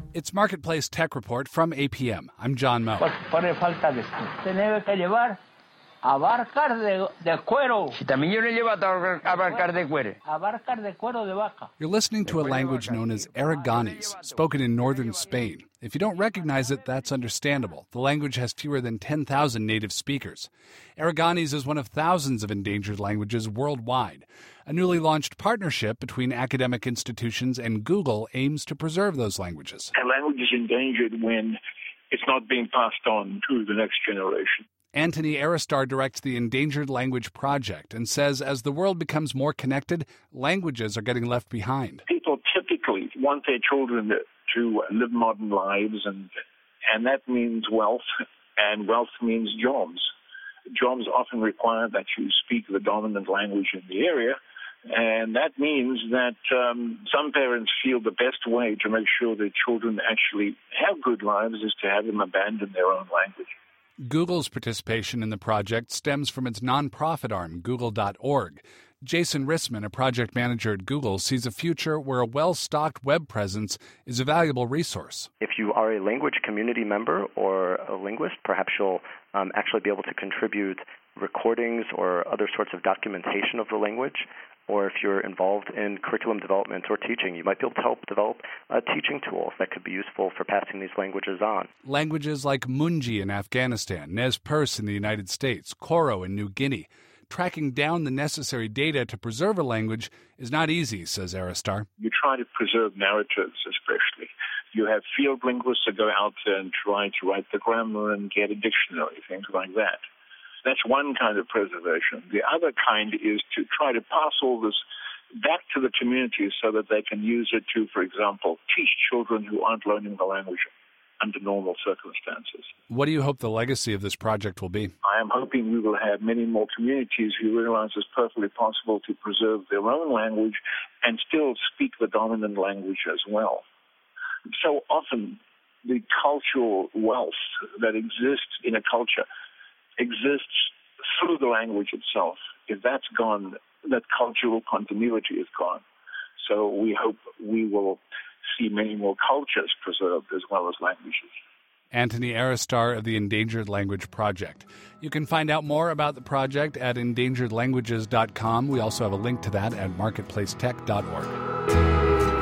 It's Marketplace Tech Report from APM. I'm John Moe. Pone falta de esto. Tiene que llevar abarcar de cuero. Y también yo le llevo a abarcar de cuero. Abarcar de cuero de vaca. You're listening to a language known as Aragonese, spoken in northern Spain. If you don't recognize it, that's understandable. The language has fewer than 10,000 native speakers. Aragonese is one of thousands of endangered languages worldwide. A newly launched partnership between academic institutions and Google aims to preserve those languages. A language is endangered when it's not being passed on to the next generation. Anthony Aristar directs the Endangered Language Project and says as the world becomes more connected, languages are getting left behind. People typically want their children to live modern lives, and that means wealth, and wealth means jobs. Jobs often require that you speak the dominant language in the area, and that means that some parents feel the best way to make sure their children actually have good lives is to have them abandon their own language. Google's participation in the project stems from its nonprofit arm, Google.org. Jason Rissman, a project manager at Google, sees a future where a well-stocked web presence is a valuable resource. If you are a language community member or a linguist, perhaps you'll actually be able to contribute recordings or other sorts of documentation of the language. Or if you're involved in curriculum development or teaching, you might be able to help develop teaching tools that could be useful for passing these languages on. Languages like Munji in Afghanistan, Nez Perce in the United States, Koro in New Guinea. Tracking down the necessary data to preserve a language is not easy, says Aristar. You try to preserve narratives especially. You have field linguists that go out there and try to write the grammar and get a dictionary, things like that. That's one kind of preservation. The other kind is to try to pass all this back to the community so that they can use it to, for example, teach children who aren't learning the language under normal circumstances. What do you hope the legacy of this project will be? I am hoping we will have many more communities who realize it's perfectly possible to preserve their own language and still speak the dominant language as well. So often, the cultural wealth that exists in a culture exists through the language itself. If that's gone, that cultural continuity is gone. So we hope we will see many more cultures preserved as well as languages. Anthony Aristar of the Endangered Language Project. You can find out more about the project at endangeredlanguages.com. We also have a link to that at marketplacetech.org.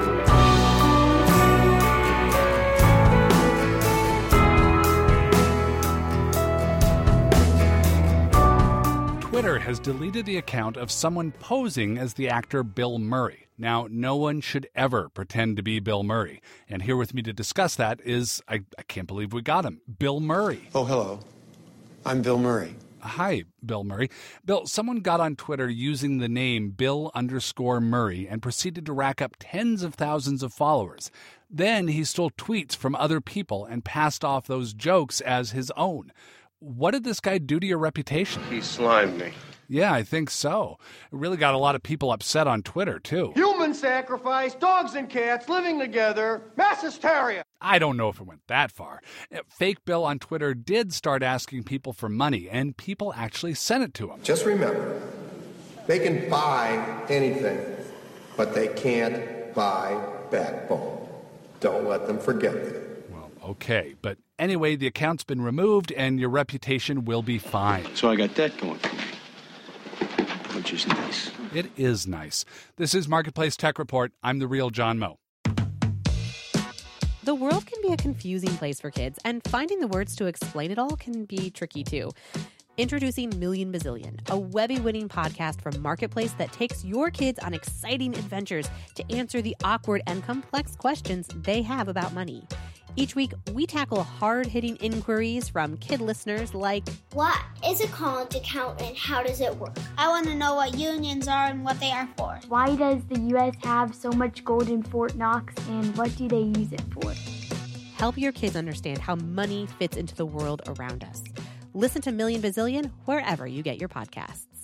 Twitter has deleted the account of someone posing as the actor Bill Murray. Now, no one should ever pretend to be Bill Murray. And here with me to discuss that is, I can't believe we got him, Bill Murray. Oh, hello. I'm Bill Murray. Hi, Bill Murray. Bill, someone got on Twitter using the name Bill_Murray and proceeded to rack up tens of thousands of followers. Then he stole tweets from other people and passed off those jokes as his own. What did this guy do to your reputation? He slimed me. Yeah, I think so. It really got a lot of people upset on Twitter, too. Human sacrifice, dogs and cats living together, mass hysteria. I don't know if it went that far. Fake Bill on Twitter did start asking people for money, and people actually sent it to him. Just remember, they can buy anything, but they can't buy backbone. Don't let them forget that. Okay, but anyway, the account's been removed and your reputation will be fine. So I got that going for me, which is nice. It is nice. This is Marketplace Tech Report. I'm the real John Moe. The world can be a confusing place for kids, and finding the words to explain it all can be tricky too. Introducing Million Bazillion, a Webby-winning podcast from Marketplace that takes your kids on exciting adventures to answer the awkward and complex questions they have about money. Each week, we tackle hard-hitting inquiries from kid listeners like, what is a college account and how does it work? I want to know what unions are and what they are for. Why does the U.S. have so much gold in Fort Knox and what do they use it for? Help your kids understand how money fits into the world around us. Listen to Million Bazillion wherever you get your podcasts.